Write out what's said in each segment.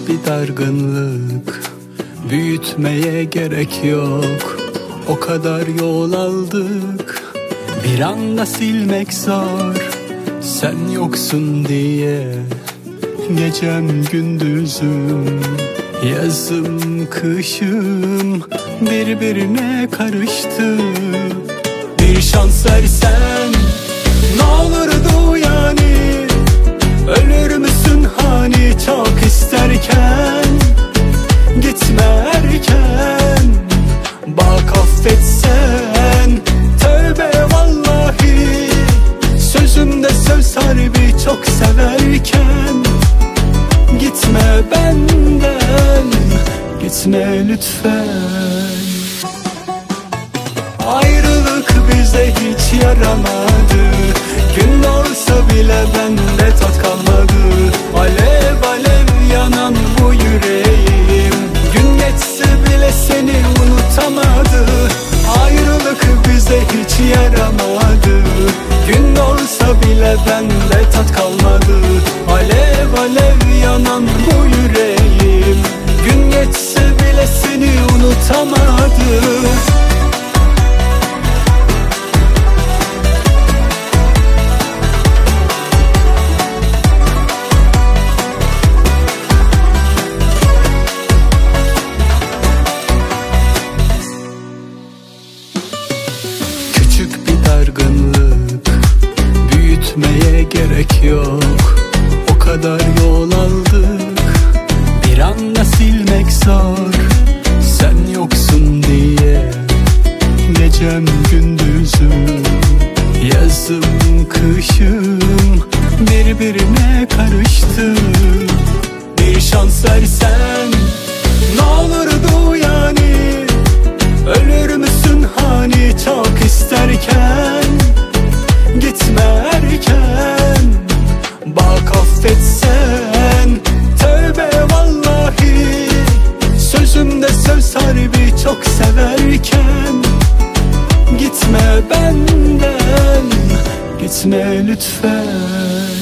Küçük bir dargınlık, büyütmeye gerek yok. O kadar yol aldık, bir anda silmek zor. Sen yoksun diye gecem gündüzüm, yazım kışım birbirine karıştı. Bir şans versen ne olurdu yani? Ölür müsün hani çok isterken? Gitme erken, bak affetsen. Tövbe vallahi, sözümde söz harbi çok severken. Gitme benden, gitme lütfen. Ayrılık bize hiç yaramadı, gün olsa bile bende tat kalmadı. Alev alev yanan bu yüreğim, gün geçse bile seni unutamadı. Ayrılık bize hiç yaramadı, gün olsa bile bende tat kalmadı. Alev alev yanan bu yüreğim, gün geçse bile seni unutamadı. Küçük bir dargınlık, büyütmeye gerek yok. O kadar yol aldık, bir anda silmek zor. Sen yoksun diye gecem gündüzüm, yazım kışım birbirine karıştı. Bir şans versen ne olurdu yani? Ölür müsün hani çok isterken? Gitme erken, bak affetsen. Tövbe vallahi, sözümde söz harbi çok severken. Gitme benden, gitme lütfen.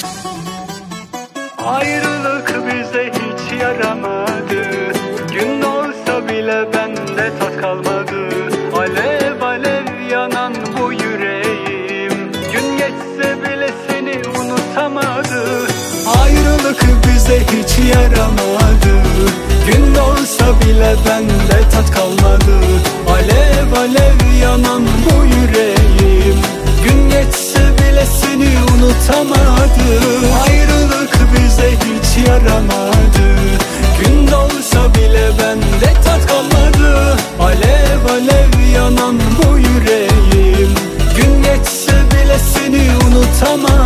Ayrılık bize hiç yaramadı, gün olsa bile bende tat kalmadı. Alev alev yanan bu yüreğim, gün geçse bile seni unutamadı. Ayrılık bize hiç yaramadı, gün olsa bile bende tat kalmadı. Alev alev yanan bu yüreğim, gün geçse bile seni unutamadı. Ayrılık bize hiç yaramadı, gün olsa bile bende tat kalmadı. Alev alev yanan bu yüreğim, gün geçse bile seni unutamadı.